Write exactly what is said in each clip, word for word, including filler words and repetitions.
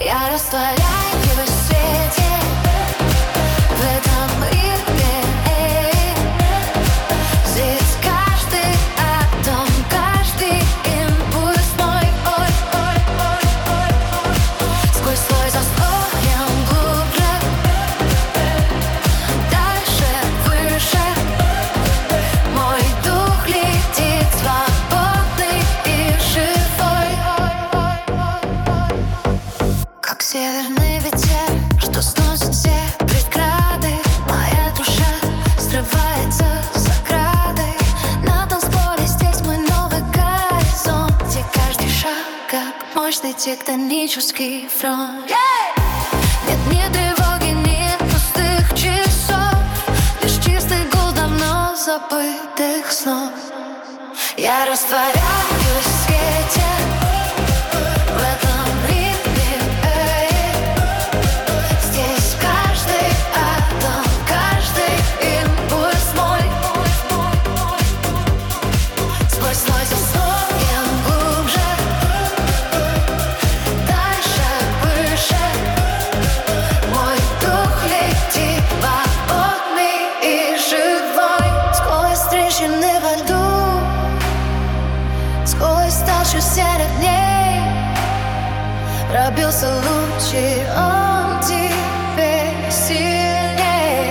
Я растворяюсь в свете, в этом ритме. Здесь каждый атом, каждый импульс мой. Ой, ой, ой, ой, ой. Сквозь слой за слоем глубже, дальше, выше. Мой дух летит свободный и живой. Как северный ветер, что сносит все преграды. Моя душа срывается с ограды. На танцполе здесь мой новый горизонт, где каждый шаг как мощный тектонический фронт. Нет ни тревоги, ни пустых часов, лишь чистый гул давно забытых снов. Я растворяюсь в свете, в этом ритме. Здесь каждый атом, каждый импульс мой. Сквозь слой за слоем глубже, дальше, выше. Мой дух летит свободный и живой. Сквозь трещины во льду, сквозь толщу серых дней пробился луч, и он теперь сильней.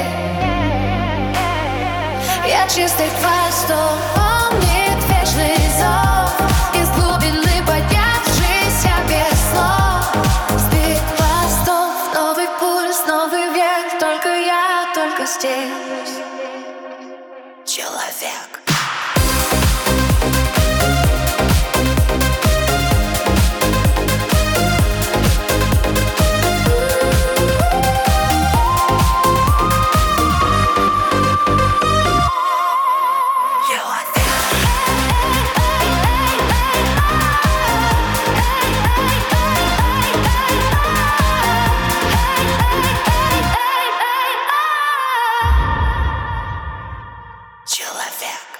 Я чистый хвостом, помнит вечный зов, из глубины поднявшийся без слов. Спит хвостов, новый пульс, новый век. Только я, только здесь человек. Человек.